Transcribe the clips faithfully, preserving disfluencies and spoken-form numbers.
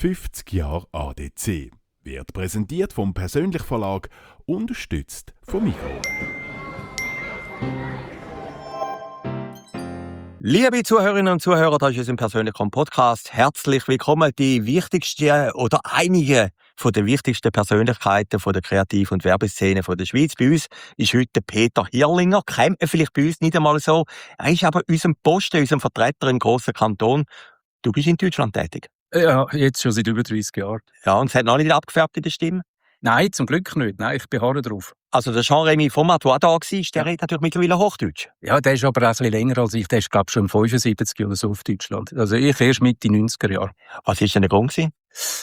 fünfzig Jahre A D C wird präsentiert vom Persönlich Verlag, unterstützt vom Migros. Liebe Zuhörerinnen und Zuhörer, das ist unser persönlicher Podcast. Herzlich willkommen. Die wichtigsten oder einige von den wichtigsten Persönlichkeiten von der Kreativ- und Werbeszene von der Schweiz. Bei uns ist heute Peter Hirrlinger. Kennt man vielleicht bei uns nicht einmal so. Er ist aber unser Posten, unser Vertreter im grossen Kanton. Du bist in Deutschland tätig. Ja, jetzt schon seit über dreißig Jahren. Ja, und es hat noch nicht abgefärbt in der Stimme? Nein, zum Glück nicht. Nein, ich beharre drauf. Also der Jean-Rémy Format, der auch da war, der ja. redet natürlich mittlerweile Hochdeutsch. Ja, der ist aber auch ein bisschen länger als ich. Der ist, glaube ich, schon fünfundsiebzig oder so auf Deutschland. Also ich erst Mitte neunziger Jahre. Was war denn der Grund? Äh,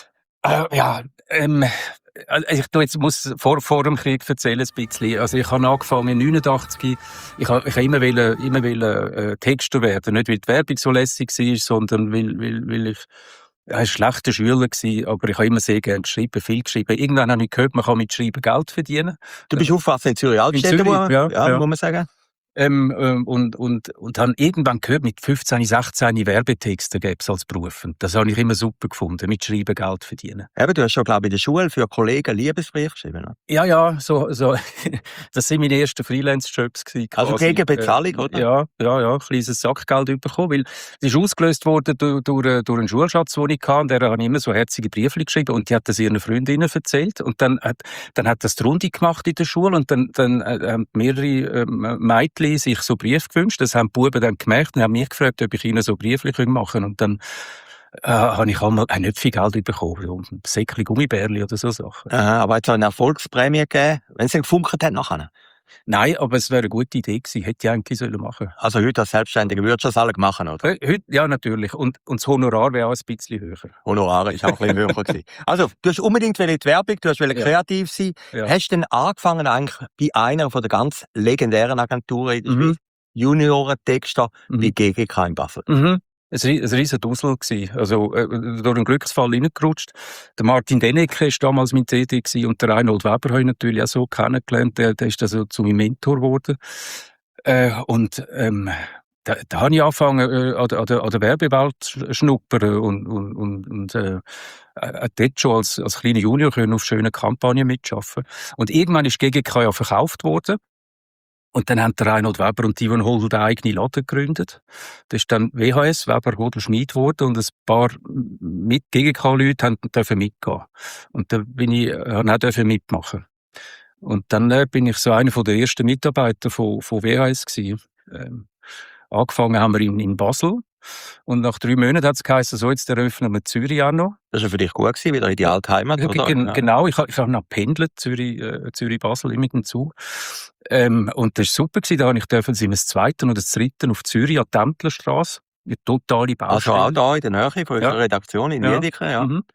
ja, ähm... Ich jetzt muss vor, vor dem Krieg erzählen ein bisschen. Also ich habe angefangen neunundachtzig. Ich habe, ich habe immer wollen, immer wollen, äh, Texter werden. Nicht, weil die Werbung so lässig war, sondern weil, weil, weil ich ja, ein schlechter Schüler war. Aber ich habe immer sehr gerne geschrieben, viel geschrieben. Irgendwann habe ich gehört, man kann mit Schreiben Geld verdienen. Du bist aufgewachsen in Zürich-Altstädte, ja, ja, ja. muss man sagen. Ähm, ähm, und, und, und habe irgendwann gehört, mit fünfzehn, sechzehn Werbetexte gäbe es als Beruf. Und das habe ich immer super gefunden, mit Schreiben Geld verdienen. Eben, du hast schon, glaube ich, in der Schule für Kollegen Liebesbrief geschrieben, oder? Ja, ja, so, so. Das waren meine ersten Freelance-Jobs. Also gegen Bezahlung, äh, oder? Ja, ja, ja, ein kleines Sackgeld bekommen, weil es ist ausgelöst worden durch, durch, durch einen Schulschatz, den ich hatte, und der habe ich immer so herzige Briefe geschrieben, und die hat das ihren Freundinnen erzählt, und dann hat, dann hat das die Runde gemacht in der Schule, und dann, dann äh, haben mehrere äh, Mädchen sich so Briefe gewünscht. Das haben die Buben dann gemerkt und haben mich gefragt, ob ich ihnen so Briefe machen könnte. Und dann äh, habe ich einmal äh, nicht viel Geld bekommen, so ein Säckchen Gummibärli oder so Sachen. Aha, aber hat es eine Erfolgsprämie gegeben, wenn es gefunkert hat nachher? Nein, aber es wäre eine gute Idee gewesen, hätte ich eigentlich machen sollen. Also heute als Selbstständiger würdest du das alle machen, oder? Äh, heute, ja, natürlich. Und, und das Honorar wäre auch ein bisschen höher. Honorar ist auch ein bisschen höher gewesen. Also, du hast unbedingt die Werbung, du hast ja. kreativ sein. Ja. Hast du denn angefangen eigentlich bei einer von der ganz legendären Agenturen in der mhm. Schweiz, Junioren-Texter, mhm. bei G G K in Basel? Mhm. Es war ein riesen Dussel. Also, äh, durch einen Glücksfall reingerutscht. Der Martin Dennecke war damals mein C D und der Reinhold Weber habe ich natürlich auch so kennengelernt. Der, der ist also zu meinem Mentor geworden. Äh, und, ähm, da, da habe ich angefangen, äh, an, der, an, der, an der Werbewelt zu schnuppern und, und, und, und äh, äh, dort schon als, als kleiner Junior können auf schönen Kampagnen mitarbeiten. Und irgendwann ist G G K ja verkauft worden. Und dann haben der Reinhold Weber und Yvonne Hodel den eigenen Laden gegründet. Das ist dann W H S, Weber Hodel Schmid geworden, und ein paar mit G G K-Leute dürfen mitgehen. Und da bin ich, habe auch dürfen mitmachen. Und dann äh, bin ich so einer der ersten Mitarbeiter von, von W H S gewesen. Ähm, angefangen haben wir in, in Basel. Und nach drei Monaten hat es geheißen, so, jetzt eröffnen wir Zürich auch noch. Das war für dich gut gewesen, wieder in die alte Heimat, oder? G- ja. Genau, ich, ich habe noch pendelt, Zürich, äh, Zürich-Basel, mit dem Zug. Ähm, und das war super gewesen, da habe ich dürfen sie im zweiten oder das dritten auf Zürich an der Templerstrasse. Eine totale Baustelle. Also auch da in der Nähe von unserer ja. Redaktion in Wiedeke, ja. Mhm.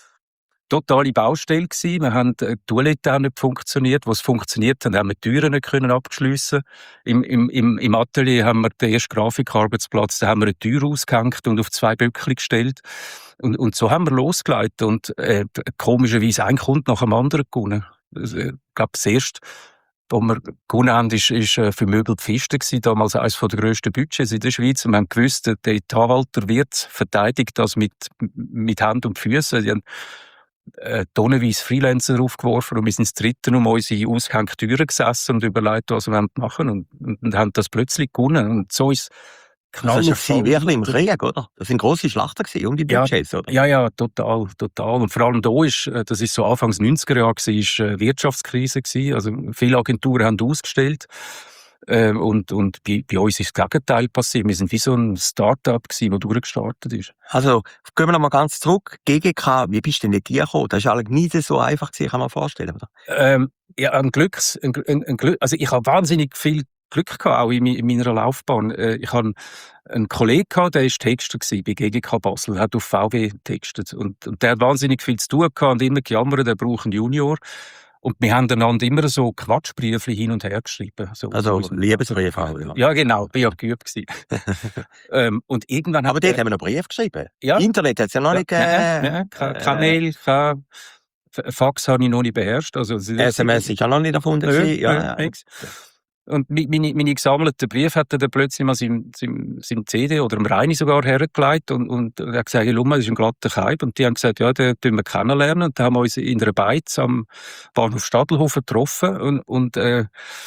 Totale Baustelle gewesen. Wir haben die Toilette auch nicht funktioniert. Wo es funktioniert hat, haben wir die Türen nicht können abschliessen. Im, im, im, Im Atelier haben wir den ersten Grafikarbeitsplatz, da haben wir eine Tür ausgehängt und auf zwei Böckchen gestellt. Und, und so haben wir losgelegt. Und äh, komischerweise ein Kunde nach dem anderen gewonnen. Ich äh, glaube, das erste, was wir gewonnen haben, ist, ist äh, für Möbel Pfiste gewesen, damals eines der grössten Budgets in der Schweiz. Und wir haben gewusst, der Etathalter wird verteidigt das mit, mit Hand und Füßen. Die haben äh, tonnenweise Freelancer aufgeworfen, und wir sind das dritte um unsere ausgehängten Türen gesessen und überlegt, was wir machen, und, und, und haben das plötzlich gewonnen. Und so ist Knall das war wirklich im Krieg, oder? Das waren grosse Schlachten gewesen, um die Budgets, ja, oder? Ja, ja, total, total. Und vor allem da ist, das ist so Anfangs neunziger Jahre, war Wirtschaftskrise gewesen. Also viele Agenturen haben ausgestellt. Ähm, und und bei, bei uns ist das Gegenteil passiert. Wir sind wie so ein Start-up gewesen, das durchgestartet ist. Also, gehen wir noch mal ganz zurück. G G K, wie bist du denn hier gekommen? Das war nie so einfach gewesen, kann man vorstellen, oder? Ähm, ja, ein Glücks, ein, ein, ein Glück, also ich habe wahnsinnig viel Glück gehabt, auch in, in meiner Laufbahn. Äh, ich habe einen Kollegen gehabt, der war Texter gewesen, bei G G K Basel, hat auf V W getextet. Und, und der hat wahnsinnig viel zu tun gehabt und immer gejammert, der braucht einen Junior. Und wir haben einander immer so Quatschbriefe hin und her geschrieben. So, also Liebesbriefe auch, ja. Ja, genau, bin ja geübt gewesen. ähm, und irgendwann Aber dort haben wir noch Briefe geschrieben. Ja. Internet hat es ja noch ja, nicht gegeben. Nein, nein, kein, kein Mail, kein Fax habe ich noch nicht beherrscht. Also, S M S ist ja noch nicht erfunden. Ja, ja, ja. ja. Und mi- meine, meine gesammelten Briefe hat er dann plötzlich mal seinem, seinem, seinem C D oder dem Reini sogar hergelegt und, und er hat gesagt, hey, schau mal, das ist ein glatter Kaib. Und die haben gesagt, ja, den tun wir kennenlernen. Und dann haben wir uns in einer Beiz am Bahnhof Stadelhofen getroffen und, und, äh,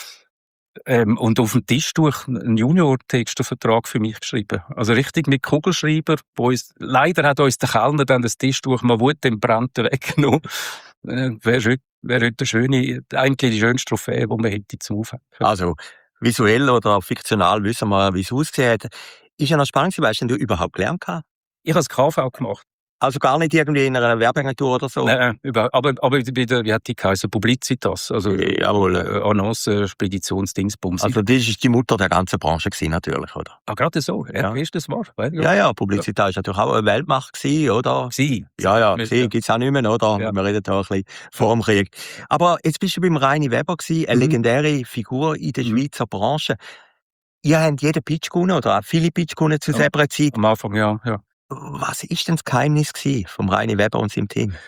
ähm, und auf dem Tisch durch einen Junior-Textervertrag für mich geschrieben. Also richtig mit Kugelschreiber. Wo uns, leider hat uns der Kellner dann das Tisch durch mal Wut den Brand weggenommen. Äh, Wäre wär heute eine schöne, eigentlich die schönste Trophäe, die man hätte zum Aufhängen. Also, visuell oder fiktional wissen wir, wie es ausgesehen hat. Ist ja noch spannend, weißt du, denn du überhaupt gelernt hast? Ich habe das K V gemacht. Also gar nicht irgendwie in einer Werbeagentur oder so? Nein, über, aber, aber bei der, wie hat die geheißen? Publicitas. Also, Jawohl. Äh, Annonce, Speditionsdingsbums. Also das ist die Mutter der ganzen Branche gewesen, natürlich, oder? Ah, gerade so. Ja. Ja. Wie ist das wahr? Ja, ja, Publicita ist natürlich auch eine Weltmacht gewesen, oder? Sie. Ja, ja, Ja. sie gibt's auch nicht mehr, oder? Ja. Wir reden da ein bisschen vor dem Krieg. Aber jetzt bist du beim Reini Weber gewesen, eine Mhm. legendäre Figur in der Mhm. Schweizer Branche. Ihr habt jeden Pitch gewonnen, oder auch viele Pitch gewonnen zu Ja. selber Zeit. Am Anfang, ja. ja. Was ist denn das Geheimnis gewesen vom Reini Weber und seinem Team?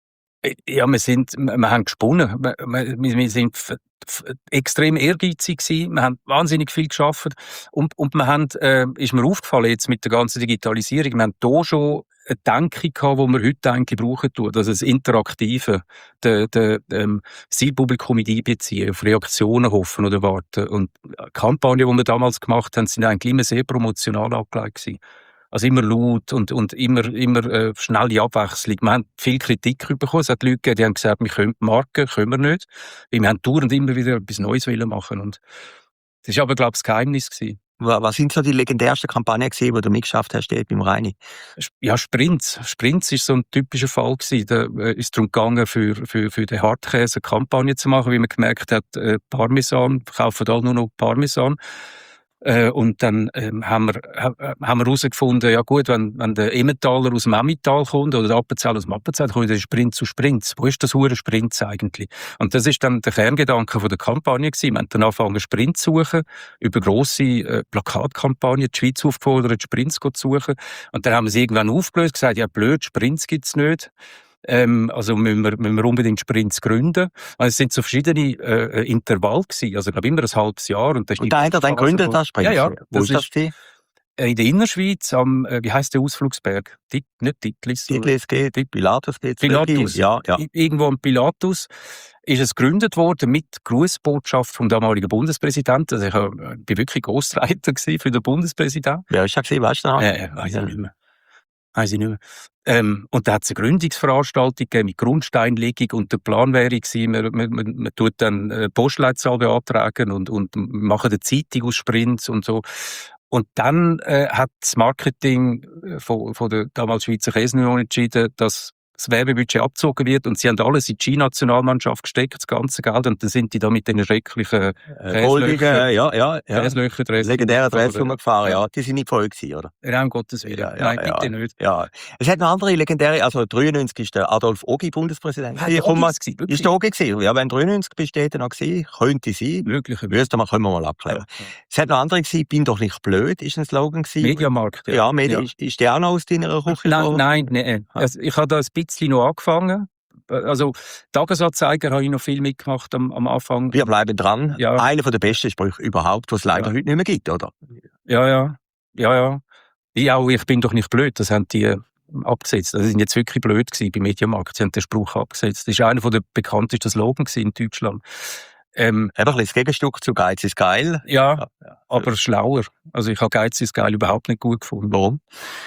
Ja, wir sind, wir wir haben gesponnen. Wir, wir, wir sind f- f- extrem ehrgeizig gewesen. Wir haben wahnsinnig viel geschafft. Und, und wir haben, äh, ist mir aufgefallen jetzt mit der ganzen Digitalisierung, wir haben hier schon eine Denke gehabt, die wir heute denke, brauchen tun. Also das Interaktive, der, der, ähm, das Zielpublikum mit einbeziehen, auf Reaktionen hoffen oder warten. Und die Kampagnen, die wir damals gemacht haben, sind eigentlich immer sehr promotional angelegt gewesen. Also immer laut und, und immer, immer äh, schnelle Abwechslung. Wir haben viel Kritik bekommen. Es hat Leute gegeben, die haben gesagt, wir können die Marke, können wir nicht. Weil wir haben dauernd immer wieder etwas Neues wollen machen. Und das war aber, glaube ich, das Geheimnis gewesen. Wa- Was sind so die legendärsten Kampagnen gewesen, die du mitgeschafft hast dort beim Reini? Ja, Sprints. Sprints ist so ein typischer Fall gewesen. Da äh, ist darum gegangen, für, für, für den Hartkäse eine Kampagne zu machen, wie man gemerkt hat, äh, Parmesan, wir kaufen da nur noch Parmesan. Äh, und dann ähm, haben wir ha, haben wir herausgefunden, ja gut, wenn, wenn der Emmentaler aus dem Emmental kommt oder der Appenzeller aus dem Appenzell, dann kommt der Sprint zu Sprints. Wo ist das hure Sprints eigentlich? Und das ist dann der Kerngedanke von der Kampagne gewesen. Wir haben dann angefangen, Sprints zu suchen, über grosse äh, Plakatkampagnen, die Schweiz aufgefordert, Sprints zu suchen. Und dann haben wir es irgendwann aufgelöst, gesagt, ja blöd, Sprints gibt's nicht. Ähm, also müssen wir, müssen wir unbedingt Sprints gründen. Also es sind so verschiedene äh, Intervalle gewesen, also ich glaube immer ein halbes Jahr. Und, das ist Und da hat er dann gegründet, das Sprint? Ja, ja. Wo Das ist das ist gewesen? in der Innerschweiz am, äh, wie heisst der Ausflugsberg? Dit, nicht Titlis. Titlis geht, Tit- Pilatus geht. Pilatus. Ja, ja. I- Irgendwo am Pilatus ist es gegründet worden mit Grußbotschaft vom damaligen Bundespräsidenten. Also ich war bin wirklich Ghostwriter gewesen für den Bundespräsidenten. Wer ist das gewesen, weißt du noch? Äh, weiss ich nicht mehr. Weiss ich nicht mehr. Ähm, und da hat es eine Gründungsveranstaltung gegeben mit Grundsteinlegung und der Plan wäre gewesen, man, man, man, man tut dann eine Postleitzahl beantragen und, und machen eine Zeitung aus Sprints und so. Und dann äh, hat das Marketing von, von der damals Schweizer Käseunion entschieden, dass das Werbebudget abgezogen wird und sie haben alles in die Ski-Nationalmannschaft gesteckt, das ganze Geld, und dann sind die da mit den schrecklichen Äh, Goldigen, ja, ja, ja. Käslöcher Legendäre Dress rumgefahren, ja. Die sind nicht voll gewesen, oder? Ja, um Gottes Willen. Ja, ja, Nein, ja. bitte nicht. Ja. Es hat noch andere legendäre, also dreiundneunzig ist der Adolf Ogi Bundespräsident. Hat Ich der komm mal- Ogi gewesen, wirklich? Ist der Ogi gewesen? Ja, wenn dreiundneunzig bist du dort noch gewesen, könnte sein. Möglicherweise. Müsste man, können wir mal abklären. Es hat noch andere gewesen, bin doch nicht blöd, ist ein Slogan gewesen. Mediamarkt. Ja, Medi Ist, ist der auch noch aus deiner Küche? Nein, gekommen? nein, nein. Also, ich habe da ein bisschen noch angefangen. Also, Tagesanzeiger habe ich noch viel mitgemacht am, am Anfang. Wir bleiben dran. Ja. Einer der besten Sprüche überhaupt, was es leider Ja. heute nicht mehr gibt, oder? Ja, ja. Ja, ja. Ich auch, ich bin doch nicht blöd. Das haben die äh, abgesetzt. Das sind jetzt wirklich blöd gewesen beim Mediamarkt. Sie haben den Spruch abgesetzt. Das ist einer der bekanntesten Slogan gewesen in Deutschland. Ähm, Einfach ein bisschen das Gegenstück zu Geiz ist geil. ja, Ja. aber schlauer. Also, ich habe Geiz ist geil überhaupt nicht gut gefunden. Warum?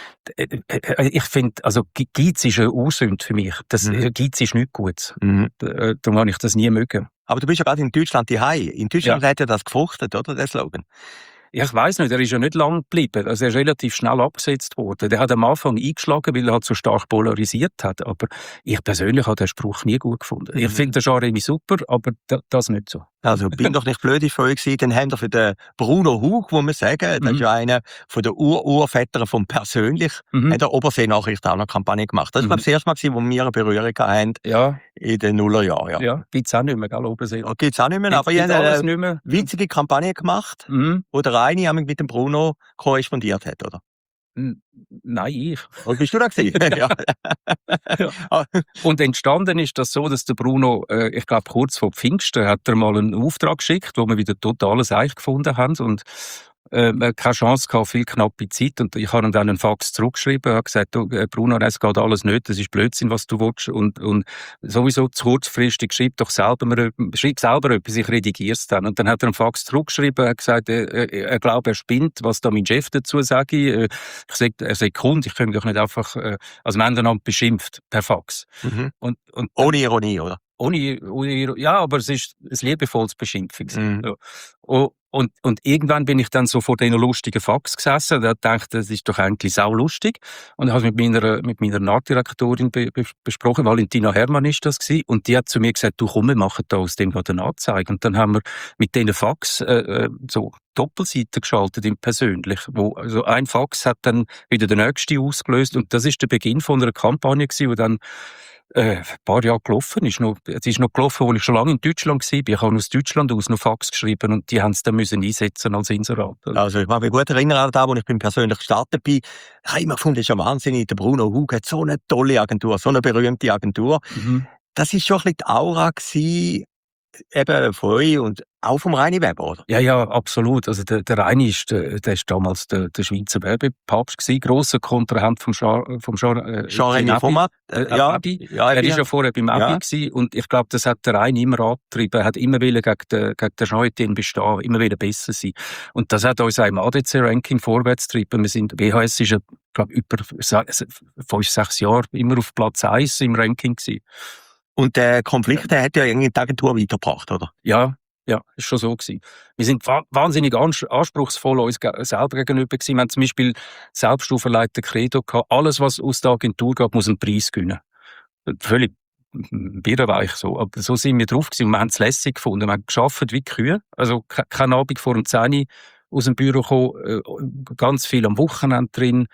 Ich finde, also Geiz ist eine Ursünde für mich. Das, Mhm. Geiz ist nicht gut. Mhm. Äh, Darum habe ich das nie mögen. Aber du bist ja gerade in Deutschland daheim. In Deutschland Ja. hat er das gefruchtet, oder, der Slogan? Ja, ich weiss nicht, er ist ja nicht lang geblieben. Also er ist relativ schnell abgesetzt worden. Der hat am Anfang eingeschlagen, weil er halt so stark polarisiert hat. Aber ich persönlich habe den Spruch nie gut gefunden. Ich Mhm. finde den Genre super, aber da- das nicht so. Also, bin doch nicht blöd, ist vorher gewesen. Dann haben wir für den Bruno Hug, wo wir sagen, das Mhm. ist ja einer von den Ur-Urvätern vom Persönlich, Mhm. hat der Obersee-Nachricht auch noch eine Kampagne gemacht. Das war, Mhm. glaube ich, das erste Mal gewesen, wo wir eine Berührung hatten Ja, in den Nullerjahren. Ja. ja. Gibt es auch nicht mehr, gell, Obersee. Ja. Gibt es auch nicht mehr, aber Gibt's ich habe alles eine nicht mehr. witzige Kampagne gemacht, Mhm. wo der eine mit dem Bruno korrespondiert hat, oder? N- Nein, ich. Oder bist du da gewesen? Ja. Ja. Und entstanden ist das so, dass der Bruno, äh, ich glaube kurz vor Pfingsten, hat er mal einen Auftrag geschickt, wo wir wieder totales Eich gefunden haben und äh, keine Chance gehabt, viel knappe Zeit. Und ich habe ihm dann einen Fax zurückgeschrieben, habe gesagt, du, äh, Bruno, es geht alles nicht, das ist Blödsinn, was du willst. Und, und sowieso zu kurzfristig, schreib doch selber, mal, schreib selber etwas, ich redigiere es dann. Und dann hat er einen Fax zurückgeschrieben, hat gesagt, äh, äh, er glaubt, er spinnt, was da mein Chef dazu sage. Äh, ich sage, er sagt, Kunde, ich kann mich doch nicht einfach, äh, also wir haben einander beschimpft per Fax. Mhm. Und, und Ohne Ironie, oder? ohne, ohne, ja, aber es ist ein liebevolles Beschimpfen. Mhm. Ja. Und, und, und irgendwann bin ich dann so vor diesen lustigen Fax gesessen und dachte, das ist doch eigentlich sau lustig. Und habe es mit meiner, mit meiner Artdirektorin be, be, besprochen, Valentina Herrmann ist das gewesen, und die hat zu mir gesagt, du komm, wir machen da aus dem gerade eine Anzeige. Und dann haben wir mit diesen Fax äh, so Doppelseiten geschaltet, im persönlich. Wo, also ein Fax hat dann wieder den nächsten ausgelöst, und das ist der Beginn von einer Kampagne gewesen, die dann Äh, ein paar Jahre gelaufen ist. Noch, es ist noch gelaufen, als ich schon lange in Deutschland war. Ich habe aus Deutschland aus noch Fax geschrieben und die haben es dann müssen einsetzen als Inserat. Also ich mag mich gut erinnern an das, als ich beim persönlich gestartet bin. Ich habe immer gefunden, das ist ja wahnsinnig. Der Bruno Hug hat so eine tolle Agentur, so eine berühmte Agentur. Mhm. Das war schon ein bisschen die Aura gewesen, eben von euch und auch vom Reini Weber, oder? Ja, ja, absolut. Also der, der Reini ist, der, der ist damals der, der Schweizer Werbepapst gewesen, grosser Kontrahent vom Jean, vom Jean, äh, Jean-René Format. Äh, Äh, ja, Abi. ja, Er ja. ist ja vorher beim Abi Ja. gewesen, und ich glaube, das hat der Reini immer angetrieben. Er hat immer wollen gegen den, gegen den Jean-Etienne bestehen, immer wieder besser sein. Und das hat uns auch im A D C-Ranking vorwärts getrieben. Wir sind, W H S ist ja, glaube ich, über se- fünf, sechs Jahre immer auf Platz eins im Ranking gewesen. Und der Konflikt der hat ja irgendwie die Agentur weitergebracht, oder? Ja, ja, ist schon so gewesen. Wir sind wa- wahnsinnig ans- anspruchsvoll uns ge selber gegenüber gewesen. Wir haben zum Beispiel selbst auferlegte Credo gehabt. Alles, was aus der Agentur geht, muss einen Preis gewinnen. Völlig birrenweich so. Aber so sind wir drauf gewesen und wir haben es lässig gefunden. Wir haben gearbeitet wie Kühe. Also ke- kein Abend vor dem zehn Uhr aus dem Büro gekommen, äh, ganz viel am Wochenende drin.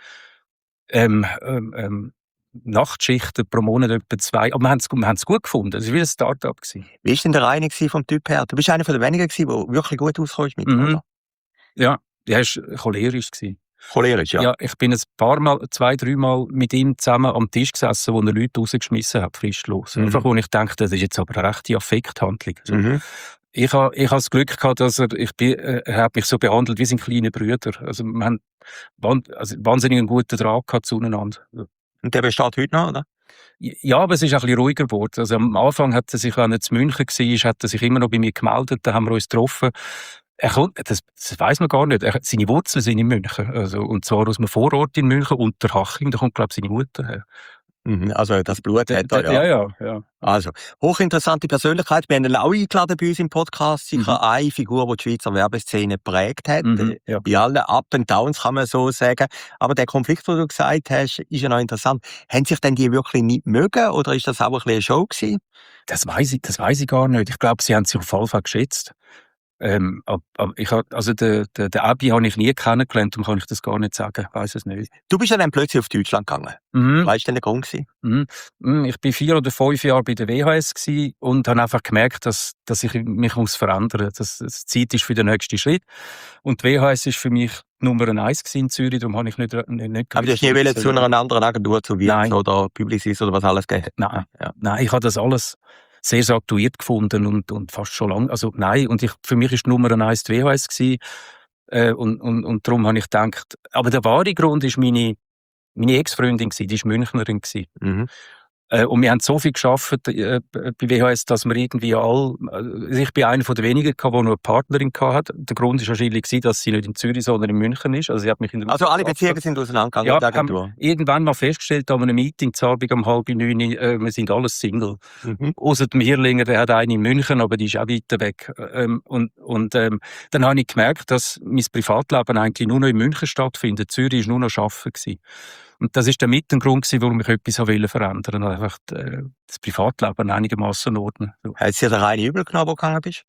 Ähm, ähm, ähm, Nachtschichten pro Monat etwa zwei. Aber wir haben es wir haben es gut gefunden. Es war wie ein Start-up gewesen. Wie war denn der Reini gewesen vom Typ her? Du bist einer von den wenigen gewesen, der wirklich gut rauskommst mit, Mhm. oder? Ja, er war cholerisch gewesen. Cholerisch, ja. Ja, ich bin ein paar Mal, zwei, dreimal mit ihm zusammen am Tisch gesessen, wo er Leute rausgeschmissen hat, fristlos. Mhm. Einfach, wo ich dachte, das ist jetzt aber eine rechte Affekthandlung. So. Mhm. Ich habe ich ha das Glück gehabt, dass er, ich bin, äh, er hat mich so behandelt wie sein kleiner Bruder. Also, wir haben wan- also wahnsinnig einen guten Draht gehabt zueinander. Und der besteht heute noch, oder? Ja, aber es ist ein bisschen ruhiger geworden. Also, am Anfang hat er sich, wenn er zu München war, hat er sich immer noch bei mir gemeldet, da haben wir uns getroffen. Er kommt, das, das weiss man gar nicht. Er, seine Wurzeln sind in München. Also, und zwar aus einem Vorort in München, Unterhaching. Da kommt, glaube ich, seine Mutter her. Mhm. Also das Blut hat er, ja. ja, ja, ja. Also, hochinteressante Persönlichkeit. Wir haben ihn auch eingeladen bei uns im Podcast. Sicher Mhm. eine Figur, die die Schweizer Werbeszene geprägt hat. Mhm, ja. Bei allen Up and Downs kann man so sagen. Aber der Konflikt, den du gesagt hast, ist ja noch interessant. Haben sich denn die wirklich nicht mögen oder ist das auch ein bisschen eine Show gewesen? Das weiss ich, das weiss ich gar nicht. Ich glaube, sie haben sich auf jeden Fall geschätzt. Ähm, aber, aber ich hab, also den, den, den Abi habe ich nie kennengelernt, darum kann ich das gar nicht sagen. Ich weiss es nicht. Du bist ja dann plötzlich auf Deutschland gegangen. Mhm. Weißt du denn der Grund gewesen? Mhm. Mhm. Ich war vier oder fünf Jahre bei der W H S gewesen und habe einfach gemerkt, dass, dass ich mich muss verändern muss. Dass es Zeit ist für den nächsten Schritt. Und die W H S war für mich Nummer eins in Zürich, darum habe ich nicht, nicht, nicht Aber du hast nie wollen zu einer anderen Agentur, zu Wirt Nein. oder Publicis oder was alles gegeben hat? Nein, Ja. nein, ich habe das alles sehr saturiert gefunden und, und fast schon lange. Also nein, und ich, für mich war Nummer eins die W H S gewesen, äh, und, und, und darum habe ich gedacht, aber der wahre Grund ist meine, meine Ex-Freundin gewesen, die war Münchnerin gewesen. Mhm. Äh, und wir haben so viel gearbeitet äh, bei W H S, dass wir irgendwie all, also ich bin einer von den wenigen, die noch eine Partnerin hatte. Der Grund war wahrscheinlich, dass sie nicht in Zürich, sondern in München ist. Also, sie hat mich in der Also alle Beziehungen sind auseinandergegangen ja, mit der haben Agentur? irgendwann mal festgestellt, an einem Meeting, zur Abend um halb neun, äh, wir sind alles Single. Mhm. Ausser dem Hirlinger, der hat eine in München, aber die ist auch weiter weg. Ähm, und und ähm, dann habe ich gemerkt, dass mein Privatleben eigentlich nur noch in München stattfindet. Zürich war nur noch Arbeiten gewesen. Und das war der mit ein Grund gewesen, warum ich etwas wollte verändern. Einfach äh, das Privatleben einigermaßen ordnen. So. Hat es dir der Reini übel genommen, wo du gegangen bist?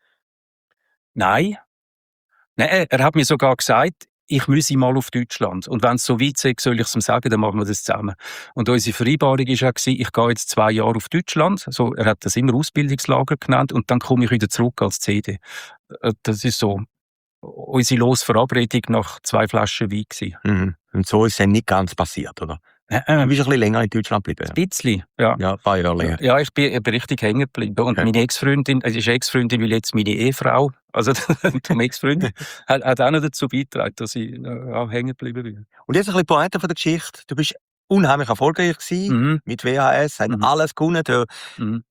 Nein. Nein, er hat mir sogar gesagt, ich müsse mal auf Deutschland. Und wenn es so weit ist, soll ich es ihm sagen, dann machen wir das zusammen. Und unsere Vereinbarung war auch, ich gehe jetzt zwei Jahre auf Deutschland. Also, er hat das immer Ausbildungslager genannt. Und dann komme ich wieder zurück als C D. Äh, Das ist so. unsere Losverabredung nach zwei Flaschen Wein gewesen. Mhm. Und so ist es nicht ganz passiert, oder? Äh, Du äh, bist ein bisschen länger in Deutschland geblieben. ein bisschen, ja. Ja, ein paar Jahre länger. Ja, ich bin, ich bin richtig hängen geblieben. Und Okay. meine Ex-Freundin, also ist Ex-Freundin, weil jetzt meine Ehefrau, also die Ex-Freundin, hat, hat auch noch dazu beigetragen, dass ich äh, auch hängen geblieben bin. Und jetzt ein bisschen Pointe von der Geschichte. Du bist unheimlich erfolgreich gewesen, Mhm. mit W H S, hat Mhm. alles gewonnen. Du, Mhm.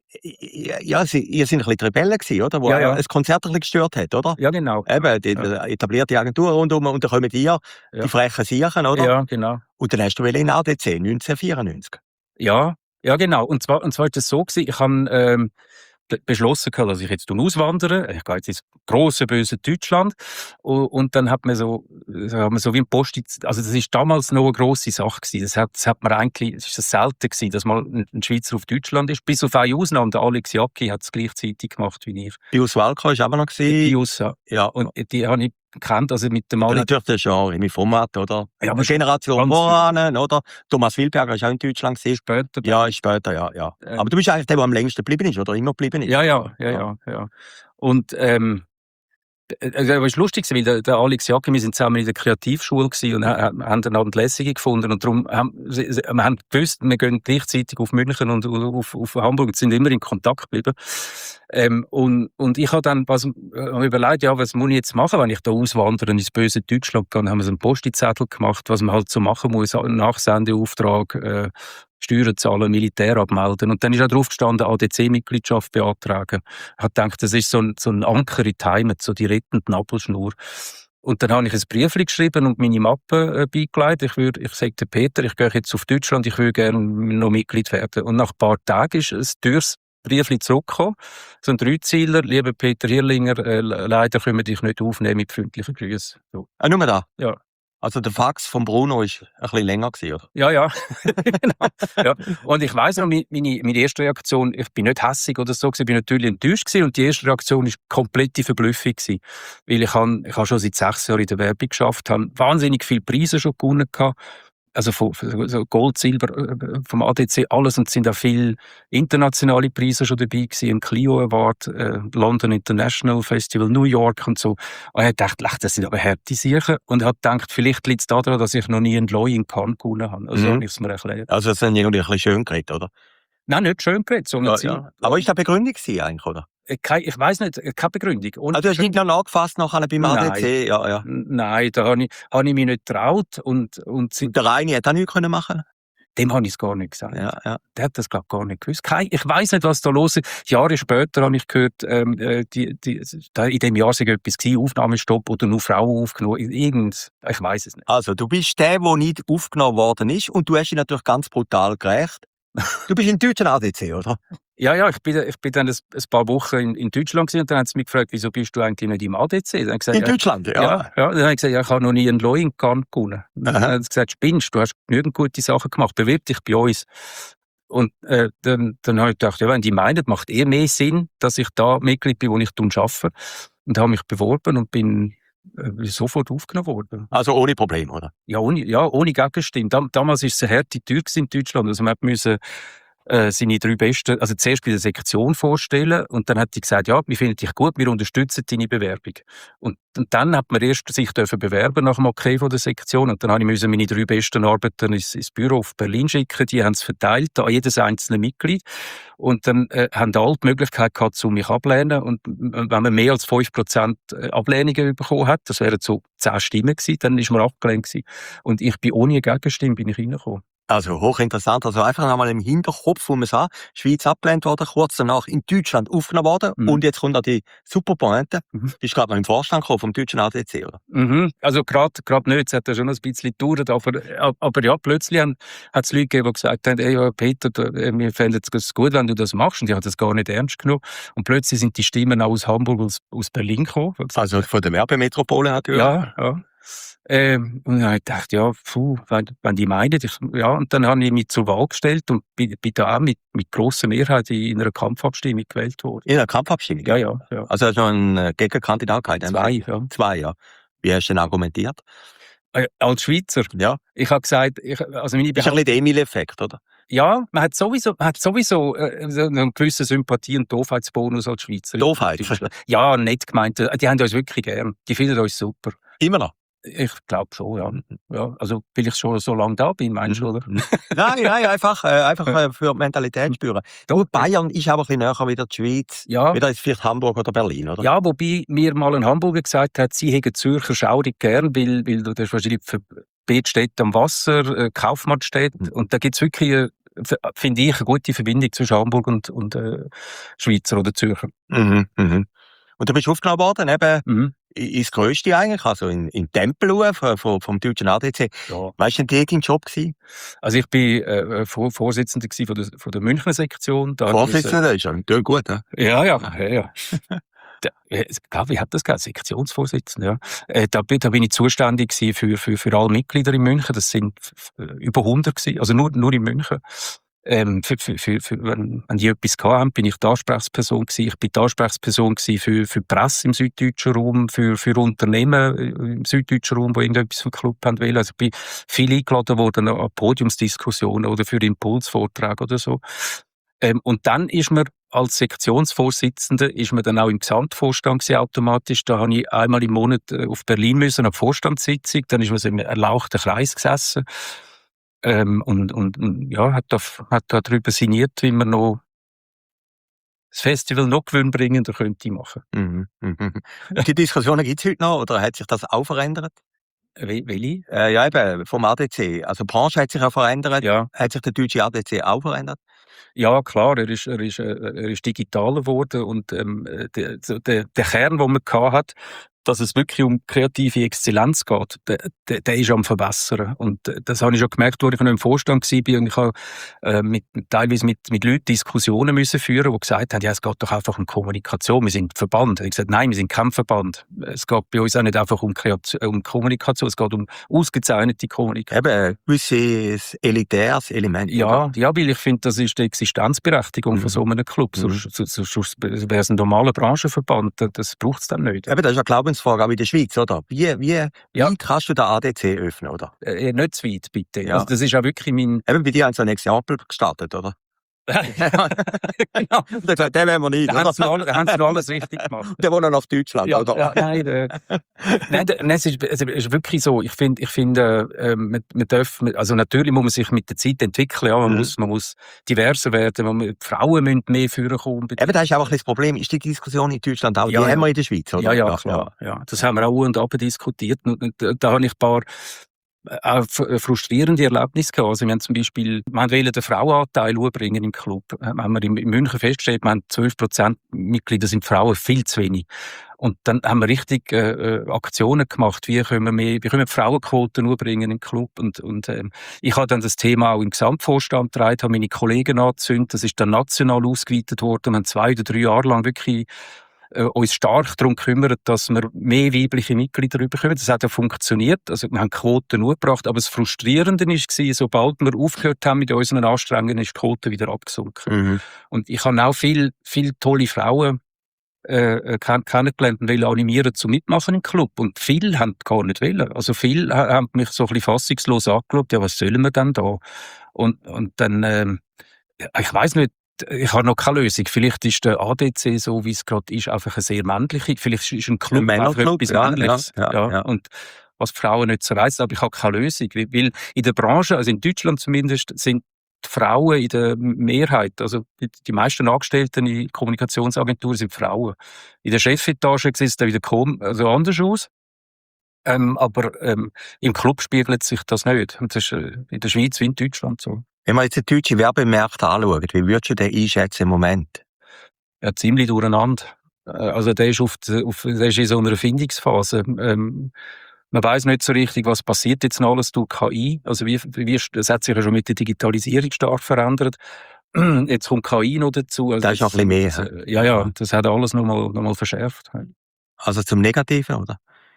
ja, sie, ihr seid ein bisschen die Rebellen gewesen, oder? Wo Ja, ja. ein Konzert ein bisschen gestört hat, oder? Ja, genau. Eben, die, die Ja. etablierte Agentur rundum und dann kommen die, Ja. die frechen Siechen, oder? Ja, genau. Und dann hast du in A D C neunzehnhundertvierundneunzig. Ja, ja, genau. Und zwar, und zwar ist es so gewesen, ich habe ähm, be- beschlossen, gehabt, dass ich jetzt auswandere. Ich gehe jetzt ins grosse, böse Deutschland. Und, und dann hat man so, so, hat man so wie ein Post, also das ist damals noch eine grosse Sache gewesen. Das hat, das hat man eigentlich, es ist das selten gewesen, dass mal ein ein Schweizer auf Deutschland ist. Bis auf eine Ausnahme, der Alex Jacki hat es gleichzeitig gemacht wie ich. Pius Walker ist aber noch Die gewesen. Pius, ja. Ja, Und die habe ich gekannt, also mit dem und Alex. natürlich das Genre im Format, oder? Ja, Eine aber Generation ganz- voran, oder? Thomas Wilberger ist auch in Deutschland gewesen. Später. Ja, ist später, ja, ja. Ähm. Aber du bist eigentlich der, der am längsten geblieben ist, oder immer geblieben ist. Ja, ja, ja, ja, ja. Und ähm, also, es war lustig, weil der, der Alex Jacki, wir sind zusammen in der Kreativschule gewesen und ha- haben dann eine Lässige gefunden und darum haben sie- sie- wir haben gewusst, wir gehen gleichzeitig auf München und auf, auf Hamburg und sind immer in Kontakt geblieben. Ähm, und, und ich habe dann was, äh, überlegt, ja, was muss ich jetzt machen, wenn ich da auswandere ins böse Deutschland gehe. Dann haben wir so einen Postizettel gemacht, was man halt so machen muss, Nachsendeauftrag, äh, Steuern zahlen, Militär abmelden. Und dann ist auch drauf gestanden, A D C-Mitgliedschaft beantragen. Ich habe gedacht, das ist so ein, so ein Anker in die Heimat, so die rettende Nabelschnur. Und dann habe ich ein Briefchen geschrieben und meine Mappe äh, beigelegt. Ich, würd, ich sagte Peter, ich gehe jetzt auf Deutschland, ich würde gerne noch Mitglied werden. Und nach ein paar Tagen ist ein teures Briefchen zurückgekommen. So ein Dreizeiler, lieber Peter Hirlinger, äh, leider können wir dich nicht aufnehmen mit freundlichen Grüßen. So. Ah, nur da? Ja. Also der Fax von Bruno war ein bisschen länger gewesen, oder? Ja, ja. Genau. Ja. Und ich weiss noch, meine, meine erste Reaktion, ich bin nicht hässig oder so, ich bin natürlich enttäuscht gewesen, und die erste Reaktion war komplette Verblüffung gewesen. Weil ich habe ich habe schon seit sechs Jahren in der Werbung geschafft, habe wahnsinnig viele Preise schon gewonnen gehabt. Also von, von so Gold, Silber, äh, vom A D C, alles. Und es sind auch viele internationale Preise schon dabei gewesen. Ein Clio Award, äh, London International Festival, New York und so. Und ich dachte, ach, das sind aber harte Sachen. Und ich habe gedacht, vielleicht liegt es daran, dass ich noch nie einen Loi in Cannes gewonnen habe. Also Mhm. habe ich es mir erklärt. Also das sind irgendwie ein bisschen schön geredet, oder? Nein, nicht schön geredet, sondern Ja, sie, ja. Aber ist das Begründung gewesen eigentlich, oder? Äh, kein, ich weiss nicht, äh, keine Begründung. Und Also du hast nicht noch nachgefasst nachher beim A D C? Ja, ja. Nein, da habe ich, habe ich mich nicht getraut. Und, und sie, Und der Reini hat auch nichts können machen. dem habe ich es gar nicht gesagt. Ja, ja. Der hat das, glaube ich, gar nicht gewusst. Kein, ich weiss nicht, was da los ist. Jahre später habe ich gehört, ähm, äh, die, die, da in dem Jahr sei etwas gewesen, Aufnahmestopp oder nur Frauen aufgenommen. Irgend, ich weiss es nicht. Also du bist der, der nicht aufgenommen worden ist, und du hast ihn natürlich ganz brutal gerecht. Du bist in deutschen A D C, oder? Ja, ja, ich bin, ich bin dann ein, ein paar Wochen in, in Deutschland gewesen, und dann haben sie mich gefragt, wieso bist du eigentlich nicht im A D C? Dann habe ich gesagt, In ja, Deutschland, ja. Ja, ja, dann habe ich gesagt, ja, ich habe noch nie einen Loi in Cannes gewonnen. Dann Aha. haben sie gesagt, spinnst, du hast genügend gute Sachen gemacht, bewirb dich bei uns. Und äh, dann, dann habe ich gedacht, ja, wenn die meinen, macht eh mehr Sinn, dass ich da Mitglied bin, wo ich tun arbeite. Und habe mich beworben und bin äh, sofort aufgenommen worden. Also ohne Problem, oder? Ja, ohne, ja, ohne Gegenstimme. Dam, damals war es eine harte Tür in Deutschland. Also man musste äh, seine drei besten, also zuerst bei der Sektion vorstellen, und dann hat die gesagt, ja, wir finden dich gut, wir unterstützen deine Bewerbung. Und, und dann hat man erst sich dürfen bewerben nach dem Okay von der Sektion, und dann habe ich meine drei besten Arbeiter ins, ins Büro auf Berlin schicken, die haben es verteilt an jedes einzelne Mitglied, und dann äh, haben alle die Möglichkeit gehabt, zu mich abzulehnen, und wenn man mehr als fünf Prozent Ablehnungen bekommen hat, das wären so zehn Stimmen gewesen, dann ist man abgelehnt gewesen. Und ich bin ohne Gegenstimme bin ich reingekommen. Also hochinteressant. Also einfach einmal im Hinterkopf, wo man sagt, Schweiz abgelehnt worden, kurz danach in Deutschland aufgenommen worden, Mhm. und jetzt kommt noch die super Pointe. Mhm. Du bist gerade noch im Vorstand gekommen vom deutschen A D C, oder? Mhm. Also gerade gerade nicht, es hat ja schon ein bisschen gedauert, aber, aber ja, plötzlich hat es Leute gegeben, die gesagt haben, hey, ja, Peter, da, äh, wir fänden es gut, wenn du das machst, und ich habe das gar nicht ernst genommen. Und plötzlich sind die Stimmen auch aus Hamburg, aus, aus Berlin gekommen. Also von der Werbemetropole natürlich. Ja, ja. Ähm, und dann habe ich gedacht, ja, puh, wenn, wenn die meinen, ich, ja, und dann habe ich mich zur Wahl gestellt und bin, bin da auch mit, mit grosser Mehrheit in einer Kampfabstimmung gewählt worden. In einer Kampfabstimmung? Ja, ja, ja. Also hast du noch einen äh, Gegenkandidat gehabt? Zwei, ja. Zwei, ja. Wie hast du denn argumentiert? Äh, als Schweizer. Ja. Ich habe gesagt, ich, also meine Das ist ein bisschen der Emil-Effekt, oder? Ja, man hat sowieso, man hat sowieso äh, so einen gewissen Sympathie- und Doofheitsbonus als Schweizer. Doofheit? Ja, nett gemeint. Die haben uns wirklich gern. Die finden uns super. Immer noch? Ich glaube schon, ja. ja. Also, weil ich schon so lange da bin, meinst du, oder? Nein, nein, einfach, äh, einfach äh, für die Mentalität spüren. Du, Bayern ist aber ein bisschen näher wieder die Schweiz. Ja. Wieder ist vielleicht Hamburg oder Berlin, oder? Ja, wobei mir mal ein Hamburger gesagt hat, sie hätten Zürcher schaurig gern, weil, weil das ist wahrscheinlich für Beetstädt am Wasser, äh, Kaufmannstädt. Mhm. Und da gibt es wirklich, äh, finde ich, eine gute Verbindung zwischen Hamburg und, und äh, Schweizer oder Zürcher. Mhm, mhm. Und du bist aufgenommen worden, eben mhm. ins Grösste eigentlich, also in, in Tempelhof vom, vom deutschen A D C. Ja. Was war denn dort dein Job gewesen? Also ich bin äh, Vor Vorsitzender von der, von der Münchner Sektion. Da Vorsitzender ist ja natürlich gut, ne? Ja, ja, ja, ja. Da, ich glaube, wie hat das gesagt? Sektionsvorsitzender, ja. Äh, da, da bin ich zuständig für, für, für alle Mitglieder in München. Das sind über hundert gewesen, also nur, nur in München. Ähm, für, für, für, für, wenn, wenn die etwas hatten, bin ich die Ansprechperson gewesen. Ich bin die Ansprechperson gewesen für, für die Presse im süddeutschen Raum, für, für Unternehmen im süddeutschen Raum, die irgendetwas vom Club haben wollen. Also ich bin viel eingeladen worden an Podiumsdiskussionen oder für Impulsvorträge oder so. Ähm, und dann ist man als Sektionsvorsitzender ist man dann auch im Gesamtvorstand gewesen, automatisch. Da habe ich einmal im Monat auf Berlin müssen, eine Vorstandssitzung. Dann ist man so im erlauchten Kreis gesessen. Ähm, und, und, und ja, hat da, hat da darüber sinniert, wie man noch das Festival noch gewinnbringender könnte machen. Mhm, mhm. Die Diskussionen gibt es heute noch, oder hat sich das auch verändert? Welche? Äh, ja, eben, vom A D C. Also die Branche hat sich auch verändert. Ja. Hat sich der deutsche A D C auch verändert? Ja, klar, er ist, er ist, er ist digitaler geworden und ähm, der, der, der Kern, den man gehabt hat, dass es wirklich um kreative Exzellenz geht, der, der, der ist am Verbessern. Und das habe ich schon gemerkt, als ich noch im Vorstand war und ich habe äh, mit, teilweise mit, mit Leuten Diskussionen müssen führen, die gesagt haben, ja, es geht doch einfach um Kommunikation, wir sind Verband. Ich habe gesagt, nein, wir sind kein Verband. Es geht bei uns auch nicht einfach um, Kreation, um Kommunikation, es geht um ausgezeichnete Kommunikation. Eben, ein gewisses elitäres Element. Ja, ja, weil ich finde, das ist die Existenzberechtigung mhm. von so einem Club. Mhm. Sonst, sonst, sonst wäre es ein normaler Branchenverband, das braucht es dann nicht. Eben, das ist ja Glaubensfrage auch in der Schweiz, oder? Wie, wie, ja. wie kannst du den A D C öffnen, oder? Äh, nicht zu weit, bitte. Ja. Also das ist auch wirklich mein... Eben, bei dir haben sie ein Exempel gestartet, oder? Genau. Den, den wollen wir nicht, da oder? Haben sie alles, haben sie alles richtig gemacht. Der wohnt auf Deutschland, ja, oder? Ja, nein, der, nein, der, nein, es ist, es ist wirklich so. Ich finde, ich finde, äh, man, man darf, also natürlich muss man sich mit der Zeit entwickeln. Ja, man, mhm. muss, man muss diverser werden. Man, die Frauen müssen mehr vorkommen. Eben, das ist auch ein das Problem. Ist die Diskussion in Deutschland auch? Ja, die ja. haben wir in der Schweiz, oder? Ja, ja, klar. Ja. Ja. Das haben wir auch und ab diskutiert. Und, und, da, da habe ich ein paar auch frustrierende Erlebnisse gehabt. Also wir haben zum Beispiel, wir wollten den Frauenanteil bringen im Club. Haben wir in München festgestellt, wir haben zwölf Prozent Mitglieder sind Frauen, viel zu wenig. Und dann haben wir richtig äh, Aktionen gemacht, wie können wir mehr, wie können wir die Frauenquoten bringen im Club. Und, und ähm, ich habe dann das Thema auch im Gesamtvorstand getragen, habe meine Kollegen angezündet, das ist dann national ausgeweitet worden. Wir haben zwei oder drei Jahre lang wirklich Äh, uns stark darum kümmert, dass wir mehr weibliche Mitglieder bekommen. Das hat ja funktioniert. Also wir haben Quoten gebracht, aber das Frustrierende war, sobald wir aufgehört haben mit unseren Anstrengungen, ist die Quote wieder abgesunken. Mhm. Und ich habe auch viele viel tolle Frauen äh, kennengelernt und will animieren zum Mitmachen im Club. Und viele haben gar nicht wollen. Also viele haben mich so ein bisschen fassungslos angeschaut, ja, was sollen wir denn da? Und, und dann, äh, ich weiss nicht, ich habe noch keine Lösung. Vielleicht ist der A D C, so wie es gerade ist, einfach eine sehr männliche. Vielleicht ist ein Club ein einfach etwas ja, Männliches. Ja, ja, ja. Und was die Frauen nicht so weiss, aber ich habe keine Lösung. Weil in der Branche, also in Deutschland zumindest, sind die Frauen in der Mehrheit, also die meisten Angestellten in Kommunikationsagenturen sind Frauen. In der Chefetage sieht es dann wieder also anders aus. Ähm, aber ähm, im Club spiegelt sich das nicht. Und das ist äh, in der Schweiz wie in Deutschland so. Wenn man jetzt den deutschen Werbemärkte anschaut, wie würdest du den einschätzen im Moment? Ja, ziemlich durcheinander. Also der ist, auf die, auf, der ist in so einer Erfindungsphase. Ähm, man weiss nicht so richtig, was passiert jetzt noch alles durch K I. Also wie, wie, das hat sich ja schon mit der Digitalisierung stark verändert. Jetzt kommt K I noch dazu. Also das ist noch ein bisschen mehr. Das, ja, ja, das hat alles noch mal, noch mal verschärft. Also zum Negativen, oder?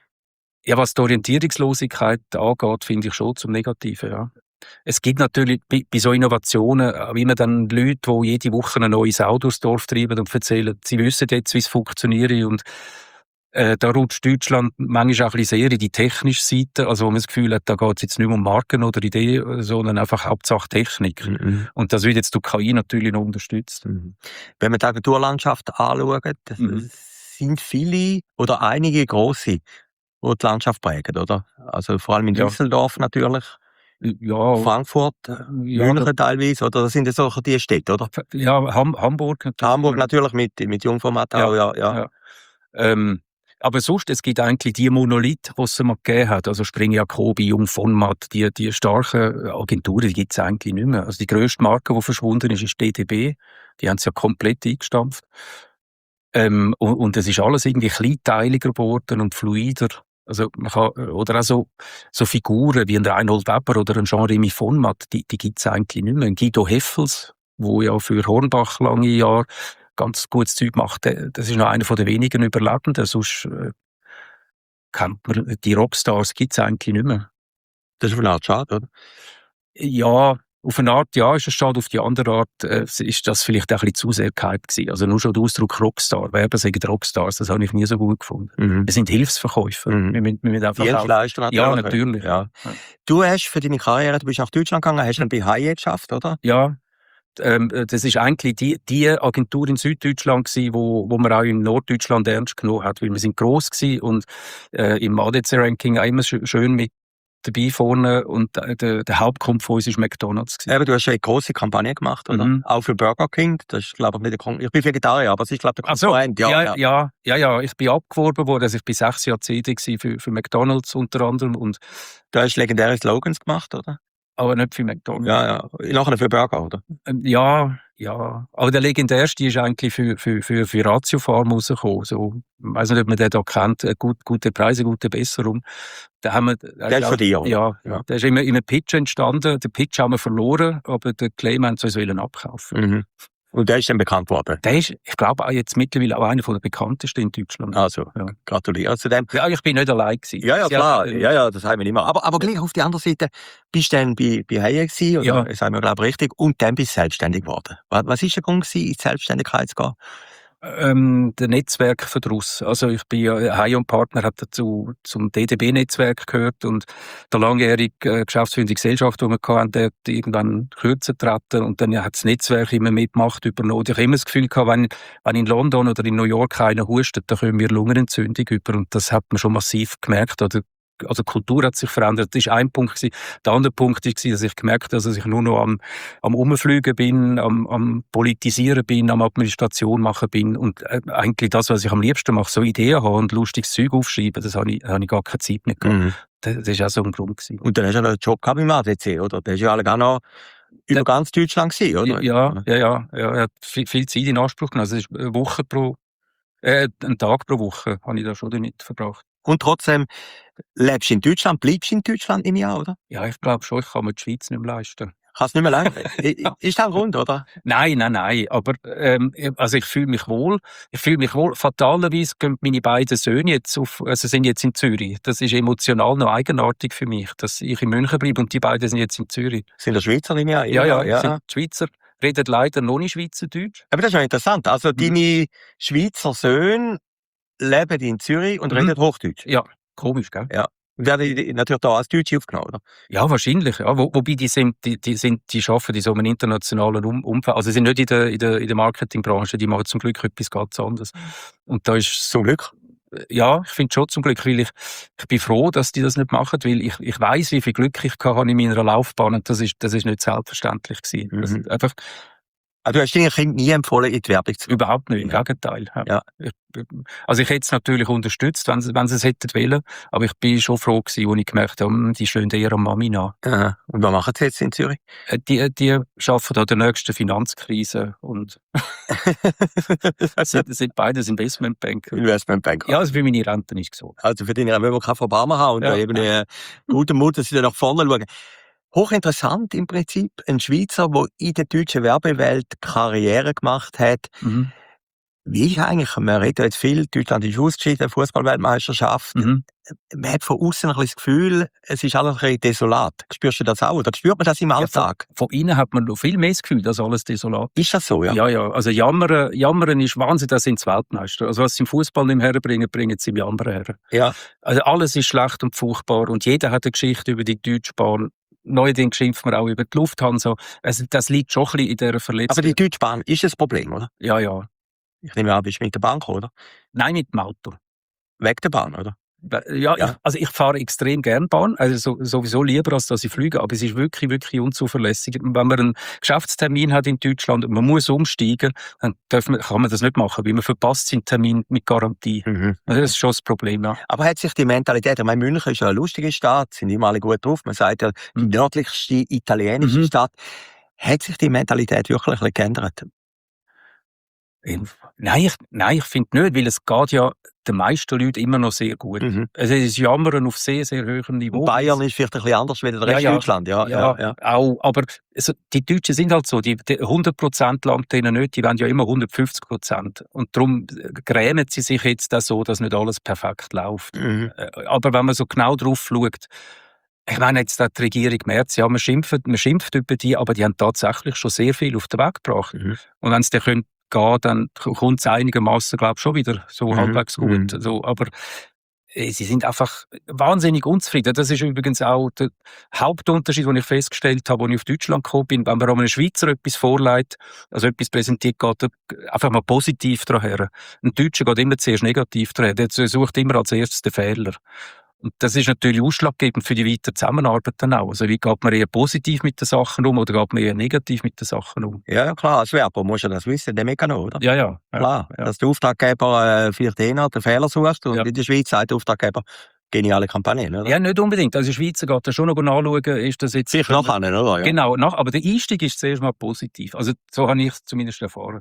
Ja, was die Orientierungslosigkeit angeht, finde ich schon zum Negativen, ja. Es gibt natürlich bei, bei so Innovationen immer dann Leute, die jede Woche ein neues Auto durchs Dorf treiben und erzählen, sie wissen jetzt, wie es funktioniert und Äh, da rutscht Deutschland manchmal auch ein bisschen sehr in die technische Seite, also wo man das Gefühl hat, da geht es jetzt nicht mehr um Marken oder Ideen, sondern einfach Hauptsache Technik. Mhm. Und das wird jetzt durch K I natürlich noch unterstützt. Mhm. Wenn man die Agenturlandschaft anschaut, das Mhm. sind viele oder einige grosse, die die Landschaft prägen, oder? Also vor allem in Ja. Düsseldorf natürlich, Ja, Frankfurt, ja, München teilweise, oder? Das sind ja so die Städte, oder? ja Ham Hamburg natürlich. Hamburg natürlich mit, mit Jungformat auch, ja. ja. Ja. Ähm, aber sonst, es gibt eigentlich die Monolith, die es mal gegeben hat. Also Spring Jacobi, Jung von Matt, die, die starken Agenturen, die gibt es eigentlich nicht mehr. Also die grösste Marke, die verschwunden ist, ist D D B. Die haben es ja komplett eingestampft. Ähm, und, und es ist alles irgendwie kleinteiliger geworden und fluider. Also man kann, oder auch so, so Figuren wie ein Reinhold Weber oder ein Jean-Remy von Matt, die, die gibt es eigentlich nicht mehr. Ein Guido Heffels, wo ja für Hornbach lange Jahre ganz gutes Zeug macht, das ist noch einer der wenigen Überlebenden, sonst äh, kennt man, die Rockstars gibt es eigentlich nicht mehr. Das ist vielleicht schade, oder? Ja, auf eine Art ja ist es schade, auf die andere Art äh, ist das vielleicht auch ein bisschen zu sehr gehypt gewesen. Also nur schon der Ausdruck Rockstar, Werber sagen Rockstars, das habe ich nie so gut gefunden. Mhm. Wir sind Hilfsverkäufer. Mhm. Wir müssen, wir müssen einfach Dienstleister natürlich. Ja, natürlich. Ja. Du hast für deine Karriere, du bist nach Deutschland gegangen, hast dann bei Hyatt geschafft, oder? Ja. Ähm, das ist eigentlich die, die Agentur in Süddeutschland gewesen, wo, wo man auch in Norddeutschland ernst genommen hat, weil wir sind gross gewesen und äh, im A D C-Ranking auch immer sch- schön mit dabei vorne und äh, der, der Hauptgrund von uns ist McDonalds gewesen. Eben, du hast eine grosse Kampagne gemacht, oder? Mhm. Auch für Burger King, das ist glaube ich nicht der Kon- ich bin Vegetarier, aber es ist glaube ich der Ach so, Konkurrent. ja, ja, ja, ja, ja, ja, ich bin abgeworben worden, also ich bin sechs Jahre C D gewesen für, für McDonalds unter anderem und Du hast legendäre Slogans gemacht, oder? aber nicht für McDonalds. Ja, ja. Nachher für Burger, oder? Ähm, Ja, ja. Aber der legendärste ist eigentlich für, für, für, für Ratio Farm rausgekommen. So, ich weiss nicht, ob man den da kennt. Äh, Gut, gute Preise, gute Besserung. Da haben wir, Der ist von dir, oder? Ja, Ja. der ist immer in einem Pitch entstanden. Den Pitch haben wir verloren, aber den Claim haben sie uns wollen abkaufen. Mhm. Und der ist dann bekannt worden. Der ist, ich glaube, auch jetzt mittlerweile auch einer der bekanntesten in Deutschland. Also, Ja. gratuliere zu dem. Ja, ich bin nicht allein gewesen. Ja, ja, Sie klar. haben, äh, Ja, ja, das haben wir immer. Aber, aber gleich auf die andere Seite, bist du dann bei, bei Hyatt gewesen, oder? Ja. Das haben wir, glaube ich, richtig. Und dann bist du selbstständig geworden. Was, was ist der Grund gewesen, in die Selbstständigkeit zu gehen? Ähm, der Netzwerkverdruss. Also ich bin ja, High und Partner hat dazu zum D D B-Netzwerk gehört und der langjährige äh, geschäftsführende Gesellschaft, die wir hatten, der hat irgendwann kürzer getreten und dann hat das Netzwerk immer mehr Macht übernommen. Ich habe immer das Gefühl gehabt, wenn, wenn in London oder in New York einer hustet, dann können wir Lungenentzündung über und das hat man schon massiv gemerkt. Oder also die Kultur hat sich verändert. Das war ein Punkt gewesen. Der andere Punkt war, dass ich gemerkt habe, dass ich nur noch am, am Umfliegen bin, am, am Politisieren bin, am Administration machen bin und äh, eigentlich das, was ich am liebsten mache, so Ideen haben und lustiges Zeug aufschreiben, das habe ich, habe ich gar keine Zeit mehr gehabt. Mhm. Das, das ist auch so ein Grund gewesen. Und dann hast du noch einen Job gehabt im A D C, oder? Der ist ja alle auch noch über Der- ganz Deutschland gewesen, oder? Ja, ja, ja, ja, er hat viel, viel Zeit in Anspruch genommen. Also es ist eine Woche pro, äh, einen Tag pro Woche habe ich da schon damit verbracht. Und trotzdem lebst du in Deutschland, bleibst du in Deutschland im Jahr, oder? Ja, ich glaube schon, ich kann mir die Schweiz nicht mehr leisten. Kannst nicht mehr leisten. Ist das ein Grund, oder? Nein, nein, nein. Aber ähm, also ich fühle mich wohl. Ich fühle mich wohl. Fatalerweise gehen meine beiden Söhne jetzt auf, also sind jetzt in Zürich. Das ist emotional noch eigenartig für mich, dass ich in München bleibe und die beiden sind jetzt in Zürich. Sind das Schweizer im Jahr? Ja, ja, ja. sind Schweizer. Reden leider noch nicht Schweizerdeutsch. Aber das ist ja interessant. Also, Mhm. deine Schweizer Söhne leben in Zürich und Mhm. reden Hochdeutsch. Ja, komisch, gell? Ja. Und werden die natürlich da als Deutsche aufgenommen, oder? Ja, wahrscheinlich. Ja. Wo, wobei die sind, die, die sind, die arbeiten in so einem internationalen um Umfeld. Also sie sind nicht in der, in der, in der Marketingbranche. Die machen zum Glück etwas ganz anderes. Und da ist Zum Glück. ja, ich finde schon zum Glück, weil ich, ich bin froh, dass die das nicht machen, weil ich, ich weiss, wie viel Glück ich hatte in meiner Laufbahn und das ist, das ist nicht selbstverständlich gewesen. Mhm. Das einfach Also, du hast deinen Kindern nie empfohlen, in die Werbung zu gehen. überhaupt nicht, im Ja. Gegenteil. Ja. Ich, also ich hätte es natürlich unterstützt, wenn sie, wenn sie es hätten wollen, aber ich bin schon froh gewesen, als ich gemerkt habe, hm, die stehen eher an Mami nach. Aha. Und was machen sie jetzt in Zürich? Äh, Die, die arbeiten an der nächsten Finanzkrise und sind, sind beides Investmentbanker. Investmentbanker. Ja, also für meine Rente ist so. Also, für deine müssen wir kein Verbarmen haben und Ja. da eben äh, guten Mut, dass sie dann nach vorne schauen. Hochinteressant im Prinzip. Ein Schweizer, der in der deutschen Werbewelt Karriere gemacht hat. Mhm. Wie ist eigentlich, man redet ja jetzt viel, Deutschland ist ausgeschieden, Fußballweltmeisterschaft. Mhm. Man hat von außen ein bisschen das Gefühl, es ist alles ein bisschen desolat. Spürst du das auch? Oder spürt man das im Alltag? Ja, von, von innen hat man noch viel mehr das Gefühl, dass alles desolat ist. Ist das so, ja? Ja, ja. Also Jammern, Jammern ist Wahnsinn, das sind die Weltmeister. Also was sie im Fußball nicht herbringen, bringen sie im Jammern her. Ja. Also alles ist schlecht und furchtbar und jeder hat eine Geschichte über die Deutsche Bahn. Neuerdings schimpft man auch über die Lufthansa. Also das liegt schon ein bisschen in dieser Verletzung. Aber die Deutsche Bahn ist ein Problem, oder? Ja, ja. Ich nehme an, bist du mit der Bahn gekommen, oder? Nein, mit dem Auto. Wegen der Bahn, oder? Ja, Ja. Ich, also ich fahre extrem gern Bahn, also so, sowieso lieber, als dass ich fliege, aber es ist wirklich, wirklich unzuverlässig. Wenn man einen Geschäftstermin hat in Deutschland und man muss umsteigen, dann darf man, kann man das nicht machen, weil man verpasst seinen Termin mit Garantie. Mhm. Also das ist schon das Problem. Ja. Aber hat sich die Mentalität, ich meine, München ist ja eine lustige Stadt, sind immer alle gut drauf, man sagt ja, die Mhm. nördlichste italienische Mhm. Stadt. Hat sich die Mentalität wirklich ein bisschen geändert? Nein, ich, nein, ich finde nicht, weil es geht ja den meisten Leuten immer noch sehr gut. Mhm. Also es ist Jammern auf sehr, sehr hohem Niveau. Bayern ist vielleicht ein bisschen anders als der Rest Ja, ja. Deutschland, ja, ja, Ja, ja. auch, aber also, die Deutschen sind halt so, die, die hundert Prozent langt denen nicht, die wollen ja immer hundertfünfzig Prozent. Und darum grämen sie sich jetzt auch so, dass nicht alles perfekt läuft. Mhm. Äh, Aber wenn man so genau drauf schaut, ich meine jetzt die Regierung Merz, ja, man schimpft, man schimpft über die, aber die haben tatsächlich schon sehr viel auf den Weg gebracht. Mhm. Und wenn sie dann können gehen, dann kommt es einigermaßen, glaube ich, schon wieder so Mhm. halbwegs gut. Mhm. So, aber äh, sie sind einfach wahnsinnig unzufrieden. Das ist übrigens auch der Hauptunterschied, den ich festgestellt habe, als ich auf Deutschland gekommen bin. Wenn man einem Schweizer etwas vorlegt, also etwas präsentiert, geht er einfach mal positiv daher. Ein Deutscher geht immer zuerst negativ daher. Der sucht immer als erstes den Fehler. Und das ist natürlich ausschlaggebend für die weitere Zusammenarbeit dann auch. Also wie geht man eher positiv mit den Sachen um oder geht man eher negativ mit den Sachen um? Ja, ja, klar, als Werber musst du das wissen, der Mechanismus, oder? Ja, ja. ja Klar, ja. dass der Auftraggeber äh, vielleicht eher den Fehler sucht und Ja. in der Schweiz sagt der Auftraggeber, geniale Kampagne, oder? Ja, nicht unbedingt. Also in der Schweiz geht das schon noch nachschauen, ist das jetzt... Sicher nachher, oder? Ja. Genau, nach, aber der Einstieg ist zuerst mal positiv. Also so habe ich es zumindest erfahren.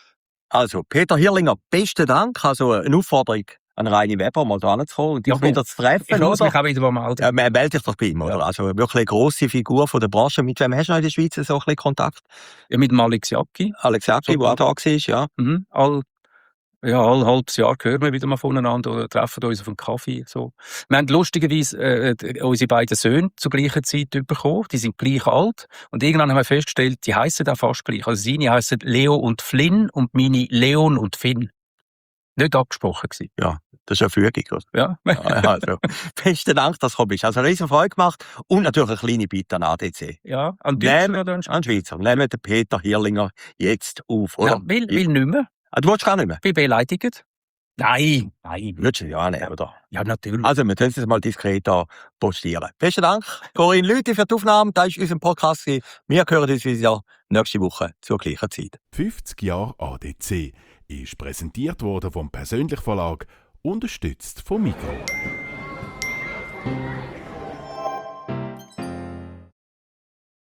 Also, Peter Hirlinger, besten Dank. Also eine Aufforderung an Reini Weber, mal da hinzukommen und dich Ja, komm. wieder zu treffen, Ich muss oder? mich auch wieder mal melden. Ja, man meldet sich doch bei ihm, oder? Ja. Also wirklich eine grosse Figur von der Branche. Mit wem hast du noch in der Schweiz so ein bisschen Kontakt? Ja, mit dem Alex Jacki. Alex Jacki, So, der auch da war, ja. Mhm. All, ja, all halbes Jahr hören wir wieder mal voneinander oder treffen uns auf einen Kaffee. So. Wir haben lustigerweise äh, unsere beiden Söhne zur gleichen Zeit bekommen. Die sind gleich alt. Und irgendwann haben wir festgestellt, die heissen auch fast gleich. Also seine heissen Leo und Flynn und meine Leon und Finn. Nicht abgesprochen gewesen. Ja, das ist eine Fügung, oder? Ja. Ja, also, besten Dank, dass du gekommen bist. Also eine riesen Freude gemacht und natürlich eine kleine Bitte an A D C. Ja, an Nehmen- Deutschen oder an An Schweizer. Nehmen den Peter Hirlinger jetzt auf, oder? Ja, will, will nicht mehr. Ah, du willst gar nicht mehr? Bin beleidigt. Nein, nein. Würdest du ja nicht, oder? Ja, natürlich. Also, wir können es jetzt mal diskret da postieren. Besten Dank, Corinne Lüthi, für die Aufnahme. Das ist unser Podcast. Wir hören uns wieder nächste Woche zur gleichen Zeit. fünfzig Jahre A D C ist präsentiert worden vom Persönlich Verlag, unterstützt vom Migros.